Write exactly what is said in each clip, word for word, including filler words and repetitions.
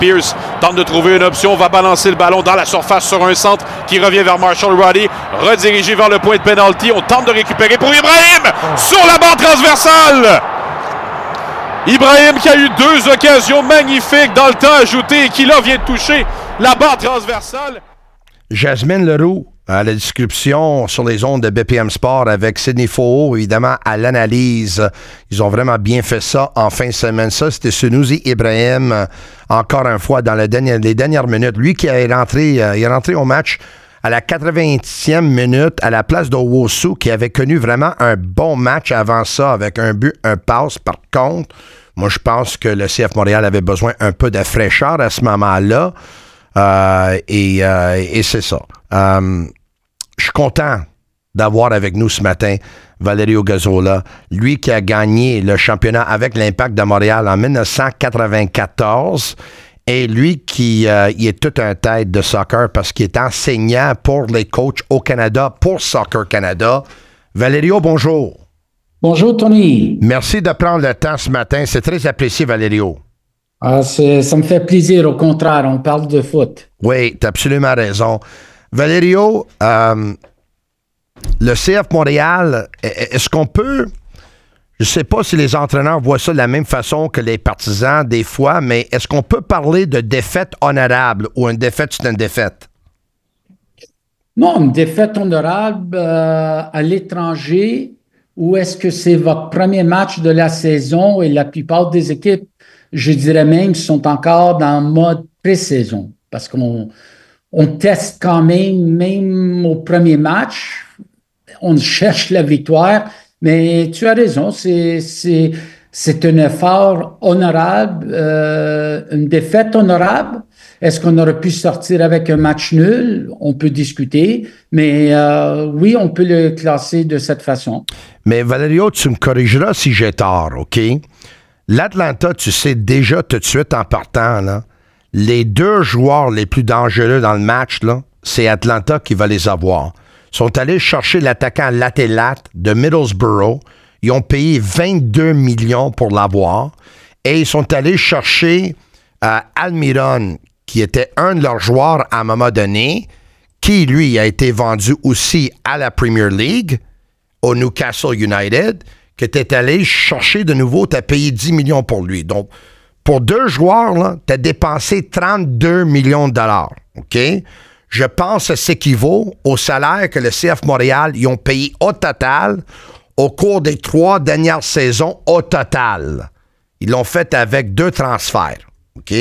Pierce tente de trouver une option, va balancer le ballon dans la surface sur un centre qui revient vers Marshall Roddy, redirigé vers le point de pénalty. On tente de récupérer pour Ibrahim sur la barre transversale. Ibrahim qui a eu deux occasions magnifiques dans le temps ajouté et qui là vient de toucher la barre transversale. Jasmine Leroux à la description sur les ondes de B P M Sport avec Sidney Faux, évidemment, à l'analyse. Ils ont vraiment bien fait ça en fin de semaine. Ça, c'était Sunusi Ibrahim, encore une fois, dans la dernière, les dernières minutes. Lui qui est rentré, euh, il est rentré au match à la quatre-vingtième minute à la place d'Owosu, qui avait connu vraiment un bon match avant ça, avec un but, un passe. Par contre, moi, je pense que le C F Montréal avait besoin un peu de fraîcheur à ce moment-là. Euh, et, euh, et c'est ça. Euh, je suis content d'avoir avec nous ce matin Valerio Gazzola, lui qui a gagné le championnat avec l'Impact de Montréal en dix-neuf cent quatre-vingt-quatorze et lui qui euh, il est tout un tête de soccer parce qu'il est enseignant pour les coachs au Canada, pour Soccer Canada. Valerio, bonjour. Bonjour Tony. Merci de prendre le temps ce matin, c'est très apprécié Valerio. Ah, c'est, ça me fait plaisir, au contraire, on parle de foot. Oui, tu as absolument raison. Valerio, euh, le C F Montréal, est-ce qu'on peut, je ne sais pas si les entraîneurs voient ça de la même façon que les partisans des fois, mais est-ce qu'on peut parler de défaite honorable ou une défaite, c'est une défaite? Non, une défaite honorable euh, à l'étranger, ou est-ce que c'est votre premier match de la saison et la plupart des équipes, je dirais même, sont encore dans le mode pré-saison parce qu'on on teste quand même, même au premier match, on cherche la victoire, mais tu as raison, c'est, c'est, c'est un effort honorable, euh, une défaite honorable. Est-ce qu'on aurait pu sortir avec un match nul? On peut discuter, mais euh, oui, on peut le classer de cette façon. Mais Valerio, tu me corrigeras si j'ai tort, OK? L'Atlanta, tu sais déjà tout de suite en partant, là, les deux joueurs les plus dangereux dans le match, là, c'est Atlanta qui va les avoir. Ils sont allés chercher l'attaquant Latelat de Middlesbrough. Ils ont payé vingt-deux millions pour l'avoir. Et ils sont allés chercher euh, Almiron, qui était un de leurs joueurs à un moment donné, qui, lui, a été vendu aussi à la Premier League, au Newcastle United, que tu es allé chercher de nouveau, tu as payé dix millions pour lui. Donc, pour deux joueurs, tu as dépensé trente-deux millions de dollars. OK? Je pense que ça s'équivaut au salaire que le C F Montréal ils ont payé au total au cours des trois dernières saisons au total. Ils l'ont fait avec deux transferts. OK?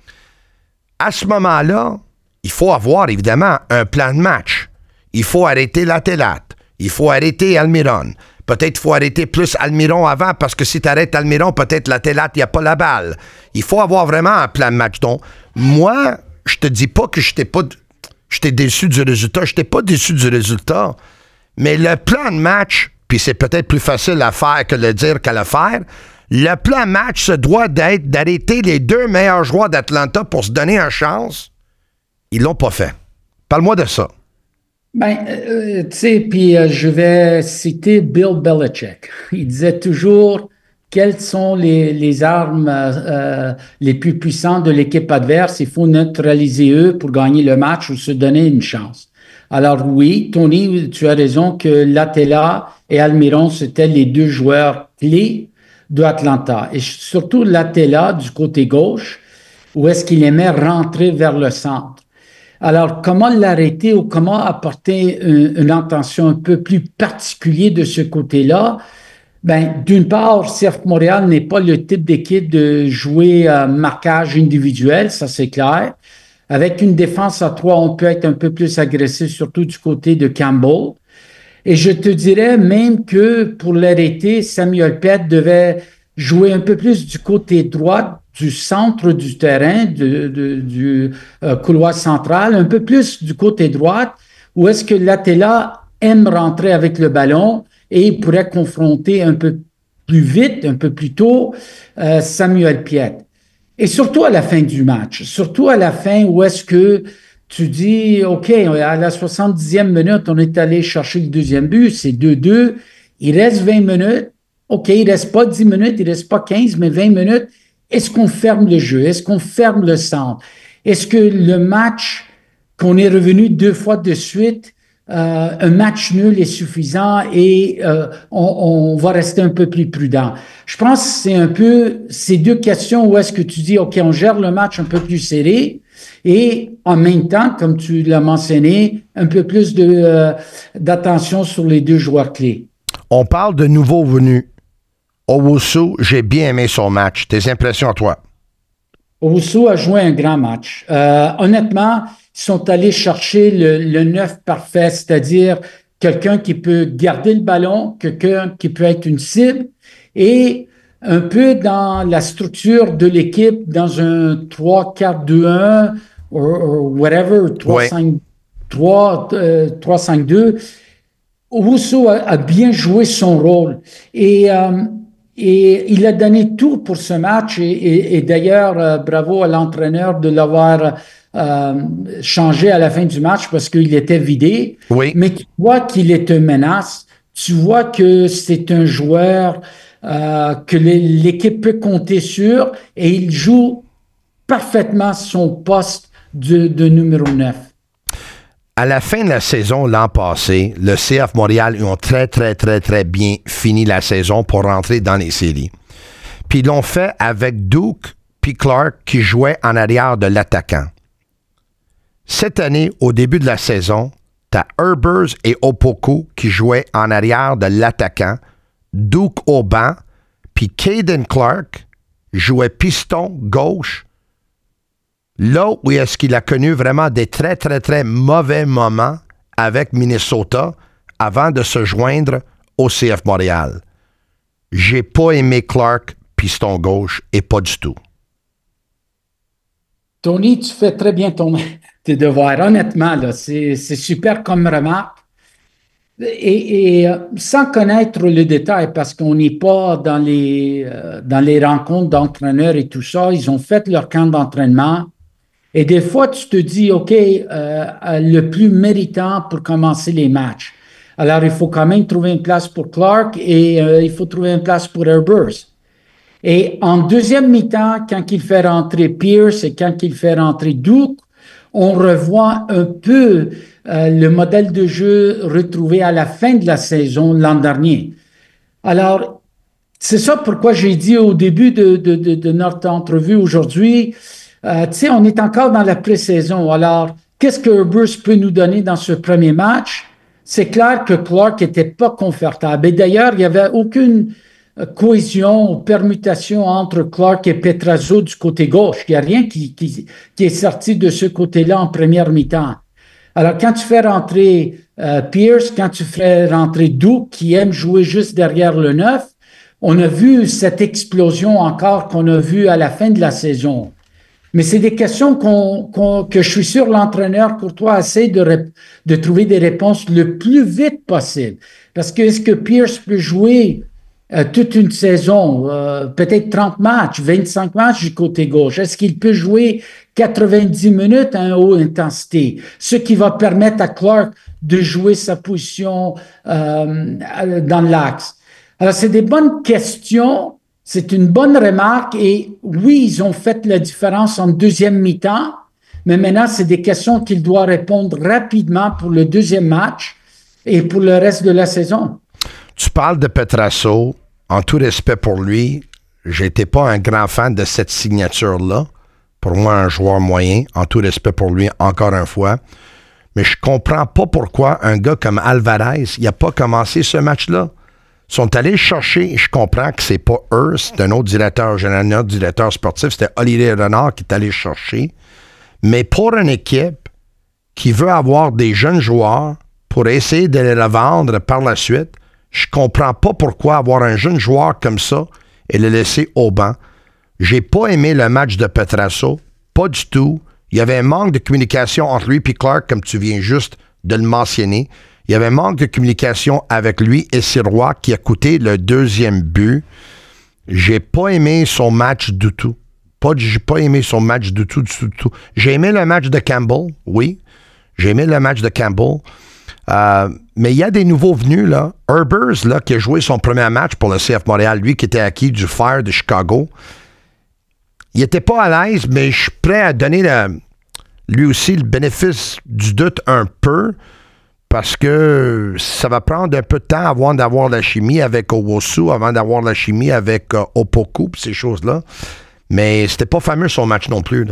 À ce moment-là, il faut avoir évidemment un plan de match. Il faut arrêter Latelat. Il faut arrêter Almiron. Peut-être qu'il faut arrêter plus Almiron avant, parce que si tu arrêtes Almiron, peut-être Latelat, il n'y a pas la balle. Il faut avoir vraiment un plan de match. Donc, moi, je te dis pas que je t'ai pas, j'étais déçu du résultat. Je n'étais pas déçu du résultat. Mais le plan de match, puis c'est peut-être plus facile à faire que le dire qu'à le faire, le plan de match se doit d'être d'arrêter les deux meilleurs joueurs d'Atlanta pour se donner une chance. Ils l'ont pas fait. Parle-moi de ça. Ben, euh, tu sais, puis euh, je vais citer Bill Belichick. Il disait toujours quelles sont les, les armes euh, les plus puissantes de l'équipe adverse. Il faut neutraliser eux pour gagner le match ou se donner une chance. Alors oui, Tony, tu as raison que Latela et Almiron, c'était les deux joueurs clés de Atlanta. Et surtout Latela du côté gauche, où est-ce qu'il aimait rentrer vers le centre. Alors, comment l'arrêter ou comment apporter une, une intention un peu plus particulière de ce côté-là? Ben, d'une part, C F Montréal n'est pas le type d'équipe de jouer à marquage individuel, ça c'est clair. Avec une défense à trois, on peut être un peu plus agressif, surtout du côté de Campbell. Et je te dirais même que pour l'arrêter, Samuel Piette devait jouer un peu plus du côté droit, du centre du terrain, de, de, du euh, couloir central, un peu plus du côté droit, où est-ce que Latela aime rentrer avec le ballon et il pourrait confronter un peu plus vite, un peu plus tôt, euh, Samuel Piette. Et surtout à la fin du match, surtout à la fin où est-ce que tu dis, OK, à la soixante-dixième minute, on est allé chercher le deuxième but, c'est deux deux, il reste vingt minutes, OK, il reste pas dix minutes, il reste pas quinze, mais vingt minutes, est-ce qu'on ferme le jeu? Est-ce qu'on ferme le centre? Est-ce que le match qu'on est revenu deux fois de suite, euh, un match nul est suffisant et euh, on, on va rester un peu plus prudent? Je pense que c'est un peu ces deux questions où est-ce que tu dis, OK, on gère le match un peu plus serré et en même temps, comme tu l'as mentionné, un peu plus de, euh, d'attention sur les deux joueurs clés. On parle de nouveaux venus. Owusu, j'ai bien aimé son match. Tes impressions à toi? Owusu a joué un grand match. Euh, honnêtement, ils sont allés chercher le, le neuf parfait, c'est-à-dire quelqu'un qui peut garder le ballon, quelqu'un qui peut être une cible et un peu dans la structure de l'équipe, dans un trois quatre deux un ou whatever, trois cinq deux. Owusu a, a bien joué son rôle et, euh, et il a donné tout pour ce match et, et, et d'ailleurs, euh, bravo à l'entraîneur de l'avoir euh, changé à la fin du match parce qu'il était vidé. Oui. Mais tu vois qu'il est une menace, tu vois que c'est un joueur euh, que l'équipe peut compter sur et il joue parfaitement son poste de, de numéro neuf. À la fin de la saison l'an passé, le C F Montréal ils ont très, très, très, très bien fini la saison pour rentrer dans les séries. Puis ils l'ont fait avec Duke puis Clark qui jouaient en arrière de l'attaquant. Cette année, au début de la saison, t'as Herbers et Opoku qui jouaient en arrière de l'attaquant, Duke au banc, puis Caden Clark jouait piston gauche. Là où est-ce qu'il a connu vraiment des très, très, très mauvais moments avec Minnesota avant de se joindre au C F Montréal. J'ai pas aimé Clark, piston gauche, et pas du tout. Tony, tu fais très bien ton, tes devoirs. Honnêtement, là, c'est, c'est super comme remarque. Et, et sans connaître le détail, parce qu'on n'est pas dans les, euh, dans les rencontres d'entraîneurs et tout ça, ils ont fait leur camp d'entraînement. Et des fois, tu te dis, OK, euh, le plus méritant pour commencer les matchs. Alors, il faut quand même trouver une place pour Clark et euh, il faut trouver une place pour Herbers. Et en deuxième mi-temps, quand il fait rentrer Pierce et quand il fait rentrer Duke, on revoit un peu euh, le modèle de jeu retrouvé à la fin de la saison l'an dernier. Alors, c'est ça pourquoi j'ai dit au début de, de, de, de notre entrevue aujourd'hui, Euh, tu sais, on est encore dans la pré-saison. Alors, qu'est-ce que Herbers peut nous donner dans ce premier match? C'est clair que Clark n'était pas confortable. Et d'ailleurs, il n'y avait aucune euh, cohésion ou permutation entre Clark et Petrasso du côté gauche. Il n'y a rien qui, qui, qui est sorti de ce côté-là en première mi-temps. Alors, quand tu fais rentrer euh, Pierce, quand tu fais rentrer Duke, qui aime jouer juste derrière le neuf, on a vu cette explosion encore qu'on a vue à la fin de la saison. Mais c'est des questions qu'on, qu'on, que je suis sûr l'entraîneur Courtois essaie de, rép- de trouver des réponses le plus vite possible. Parce que est-ce que Pierce peut jouer euh, toute une saison, euh, peut-être trente matchs, vingt-cinq matchs du côté gauche? Est-ce qu'il peut jouer quatre-vingt-dix minutes à une haute intensité? Ce qui va permettre à Clark de jouer sa position euh, dans l'axe. Alors, c'est des bonnes questions. C'est une bonne remarque et oui, ils ont fait la différence en deuxième mi-temps, mais maintenant, c'est des questions qu'il doit répondre rapidement pour le deuxième match et pour le reste de la saison. Tu parles de Petrasso. En tout respect pour lui, j'étais pas un grand fan de cette signature-là. Pour moi, un joueur moyen. En tout respect pour lui, encore une fois. Mais je comprends pas pourquoi un gars comme Alvarez, il n'a pas commencé ce match-là. Ils sont allés chercher, je comprends que c'est pas eux, c'est un autre directeur général, un autre directeur sportif, c'était Olivier Renard qui est allé chercher. Mais pour une équipe qui veut avoir des jeunes joueurs pour essayer de les vendre par la suite, je comprends pas pourquoi avoir un jeune joueur comme ça et le laisser au banc. J'ai pas aimé le match de Petrasso, pas du tout. Il y avait un manque de communication entre lui et Clark, comme tu viens juste de le mentionner. Il y avait un manque de communication avec lui et Sirois qui a coûté le deuxième but. J'ai pas aimé son match du tout. Pas, j'ai pas aimé son match du tout, du tout, du tout. J'ai aimé le match de Campbell, oui. J'ai aimé le match de Campbell. Euh, mais il y a des nouveaux venus, là. Herbers, là, qui a joué son premier match pour le C F Montréal, lui qui était acquis du Fire de Chicago. il était pas à l'aise, mais je suis prêt à donner la, lui aussi le bénéfice du doute un peu, parce que ça va prendre un peu de temps avant d'avoir la chimie avec Owusu, avant d'avoir la chimie avec uh, Opoku, ces choses-là. Mais c'était pas fameux son match non plus, là.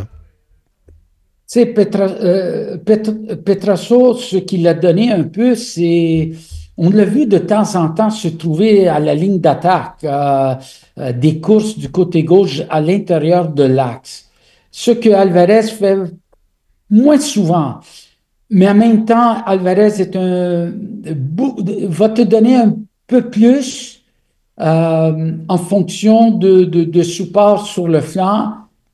Tu sais, Petra, euh, Pet- Petrasso, ce qu'il a donné un peu, c'est, on l'a vu de temps en temps se trouver à la ligne d'attaque, euh, euh, des courses du côté gauche à l'intérieur de l'axe. Ce que Alvarez fait moins souvent. Mais en même temps, Alvarez est un, va te donner un peu plus euh, en fonction de, de, de support sur le flanc.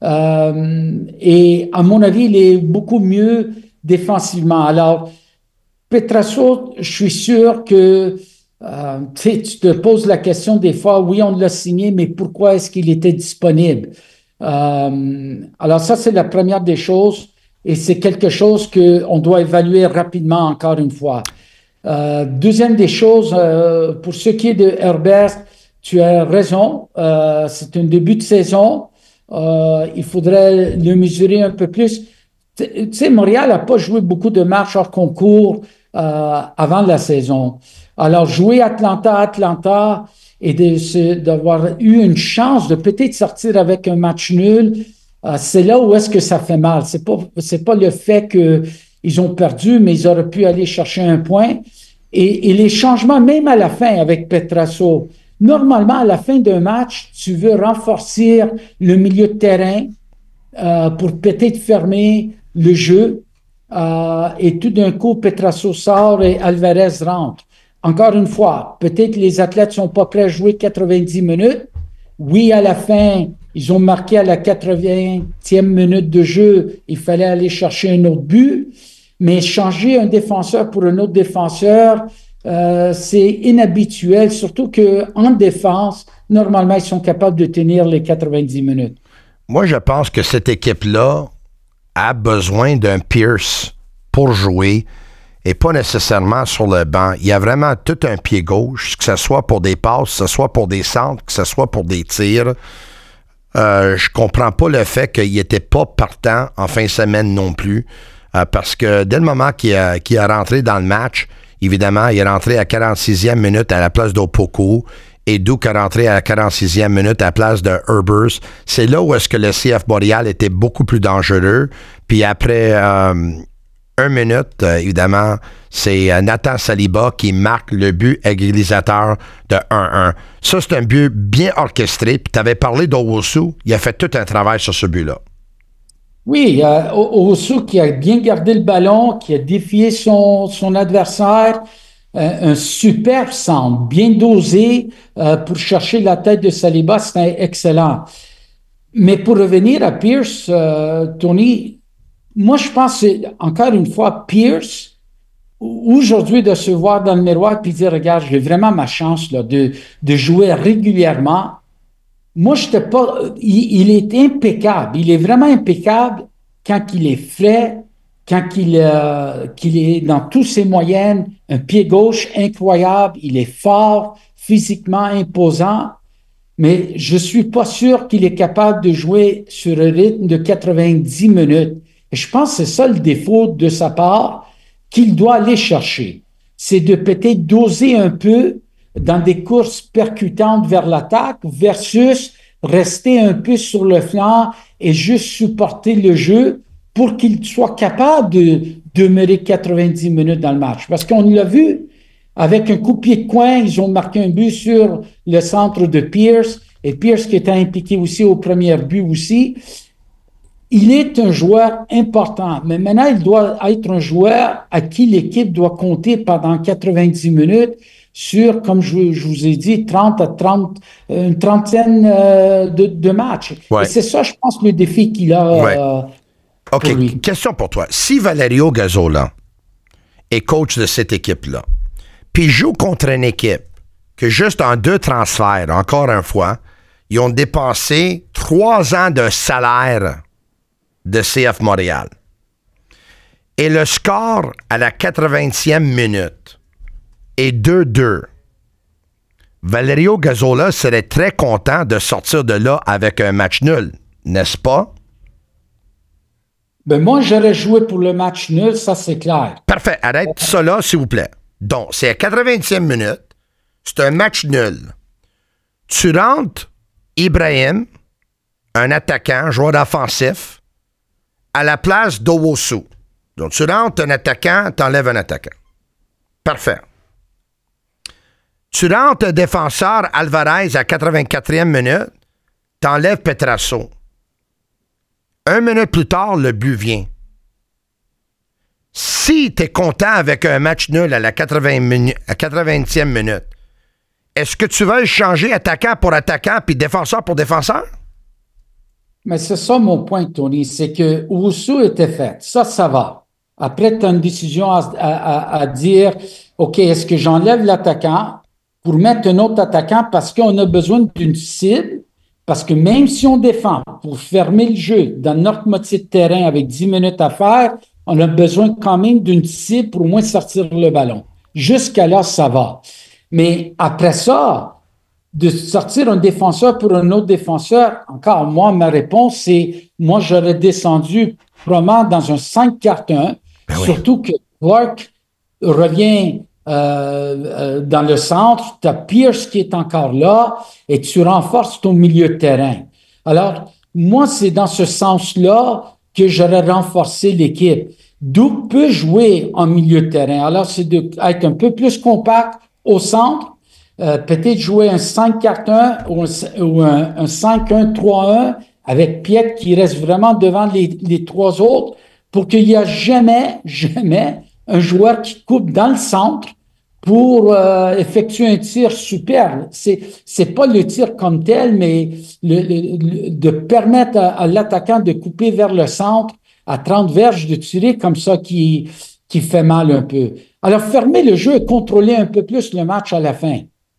Euh, et à mon avis, il est beaucoup mieux défensivement. Alors, Petrasso, je suis sûr que euh, tu sais, tu te poses la question des fois, oui, on l'a signé, mais pourquoi est-ce qu'il était disponible? Euh, alors ça, c'est la première des choses et c'est quelque chose qu'on doit évaluer rapidement encore une fois. Euh, deuxième des choses, euh, pour ce qui est de Herbert, tu as raison, euh, c'est un début de saison. Euh, il faudrait le mesurer un peu plus. Tu sais, Montréal n'a pas joué beaucoup de matchs hors concours euh, avant la saison. Alors, jouer Atlanta, Atlanta et de, d'avoir eu une chance de peut-être sortir avec un match nul, euh, c'est là où est-ce que ça fait mal. C'est pas, c'est pas le fait qu'ils ont perdu, mais ils auraient pu aller chercher un point. Et, et les changements, même à la fin avec Petrasso, normalement, à la fin d'un match, tu veux renforcer le milieu de terrain euh, pour peut-être fermer le jeu. Euh, et tout d'un coup, Petrasso sort et Alvarez rentre. Encore une fois, peut-être les athlètes ne sont pas prêts à jouer quatre-vingt-dix minutes. Oui, à la fin, ils ont marqué à la quatre-vingtième minute de jeu. Il fallait aller chercher un autre but. Mais changer un défenseur pour un autre défenseur, euh, c'est inhabituel, surtout qu'en défense, normalement, ils sont capables de tenir les quatre-vingt-dix minutes. Moi, je pense que cette équipe-là a besoin d'un Pierce pour jouer et pas nécessairement sur le banc. Il y a vraiment tout un pied gauche, que ce soit pour des passes, que ce soit pour des centres, que ce soit pour des tirs. Euh, je comprends pas le fait qu'il n'était pas partant en fin de semaine non plus, euh, parce que dès le moment qu'il a, qu'il a rentré dans le match, évidemment, il est rentré à quarante-sixième minute à la place d'Opoku, et Duke a rentré à la quarante-sixième minute à la place de Herbers. C'est là où est-ce que le C F Montréal était beaucoup plus dangereux. Puis après euh, une minute, euh, évidemment, c'est euh, Nathan Saliba qui marque le but égalisateur de un un. Ça, c'est un but bien orchestré. Puis tu avais parlé d'Owusu. Il a fait tout un travail sur ce but-là. Oui, euh, Owusu qui a bien gardé le ballon, qui a défié son, son adversaire. Euh, un super centre, bien dosé euh, pour chercher la tête de Saliba, c'était excellent. Mais pour revenir à Pierce, euh, Tony, moi je pense que, encore une fois, Pierce, aujourd'hui de se voir dans le miroir et dire, regarde, j'ai vraiment ma chance là, de, de jouer régulièrement. Moi, je n'étais pas... Il, il est impeccable, il est vraiment impeccable quand il est frais, quand il, euh, qu'il est dans tous ses moyennes, un pied gauche incroyable, il est fort, physiquement imposant, mais je ne suis pas sûr qu'il est capable de jouer sur un rythme de quatre-vingt-dix minutes. Et je pense que c'est ça le défaut de sa part qu'il doit aller chercher. C'est de peut-être doser un peu dans des courses percutantes vers l'attaque versus rester un peu sur le flanc et juste supporter le jeu pour qu'il soit capable de demeurer quatre-vingt-dix minutes dans le match. Parce qu'on l'a vu, avec un coup de pied de coin, ils ont marqué un but sur le centre de Pierce, et Pierce qui était impliqué aussi au premier but aussi. Il est un joueur important, mais maintenant, il doit être un joueur à qui l'équipe doit compter pendant quatre-vingt-dix minutes sur, comme je, je vous ai dit, trente à trente, une trentaine euh, de, de matchs. Ouais. Et c'est ça, je pense, le défi qu'il a. Ouais. Euh, OK, pour question pour toi. Si Valerio Gazzola est coach de cette équipe-là, puis joue contre une équipe que juste en deux transferts, encore une fois, ils ont dépensé trois ans de salaire de C F Montréal. Et le score à la quatre-vingtième minute est deux deux. Valerio Gazzola serait très content de sortir de là avec un match nul. n'est-ce pas? Ben moi, j'aurais joué pour le match nul, ça c'est clair. Parfait. Arrête ça là, s'il vous plaît. Donc, c'est à quatre-vingtième minute. C'est un match nul. Tu rentres Ibrahim, un attaquant, un joueur offensif, à la place d'Owosu. Donc, tu rentres un attaquant, t'enlèves un attaquant. Parfait. Tu rentres un défenseur Alvarez à quatre-vingt-quatrième minute, t'enlèves Petrasso. Un minute plus tard, le but vient. Si tu es content avec un match nul à la quatre-vingtième minute, à quatre-vingtième minute, est-ce que tu vas changer attaquant pour attaquant puis défenseur pour défenseur? Mais c'est ça mon point, Tony, c'est que Owusu était fait. Ça, ça va. Après, tu as une décision à, à, à dire, OK, est-ce que j'enlève l'attaquant pour mettre un autre attaquant parce qu'on a besoin d'une cible? Parce que même si on défend pour fermer le jeu dans notre moitié de terrain avec dix minutes à faire, on a besoin quand même d'une cible pour au moins sortir le ballon. Jusqu'à là, ça va. Mais après ça, de sortir un défenseur pour un autre défenseur, encore moi, ma réponse, c'est moi, j'aurais descendu probablement dans un cinq quatre un, ben surtout oui. que Clark revient euh, euh, dans le centre, tu as Pierce qui est encore là et tu renforces ton milieu de terrain. Alors, moi, c'est dans ce sens-là que j'aurais renforcé l'équipe. Doug peut jouer en milieu de terrain. Alors, c'est d'être un peu plus compact au centre, euh, peut-être jouer un cinq quatre un ou un, ou un, un cinq un trois un avec Piet qui reste vraiment devant les, les trois autres pour qu'il n'y ait jamais, jamais un joueur qui coupe dans le centre pour euh, effectuer un tir superbe. C'est, c'est pas le tir comme tel, mais le, le, le, de permettre à, à l'attaquant de couper vers le centre à trente verges, de tirer comme ça qui, qui fait mal un peu. Alors, fermer le jeu et contrôler un peu plus le match à la fin.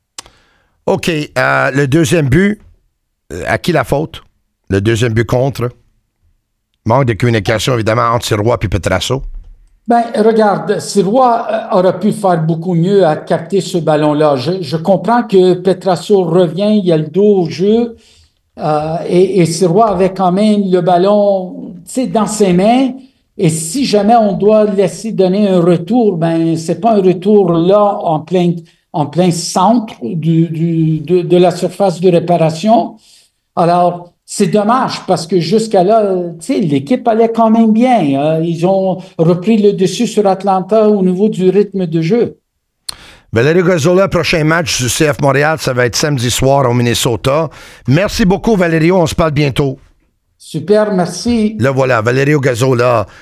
OK. Euh, le deuxième but, à qui la faute? Le deuxième but contre? Manque de communication, évidemment, entre Sirois et Petrasso. Ben, regarde, Sirois euh, aurait pu faire beaucoup mieux à capter ce ballon-là. Je, je comprends que Petrasso revient, il y a le dos au jeu, euh, et, et Sirois avait quand même le ballon, tu sais, dans ses mains. Et si jamais on doit laisser donner un retour, ben, c'est pas un retour là en plein, en plein centre du, du, de, de la surface de réparation. Alors, c'est dommage parce que jusqu'à là, tu sais, l'équipe allait quand même bien. Hein. Ils ont repris le dessus sur Atlanta au niveau du rythme de jeu. Valerio Gazzola, prochain match du C F Montréal, ça va être samedi soir au Minnesota. Merci beaucoup, Valerio. On se parle bientôt. Super, merci. Là, voilà, Valerio Gazzola,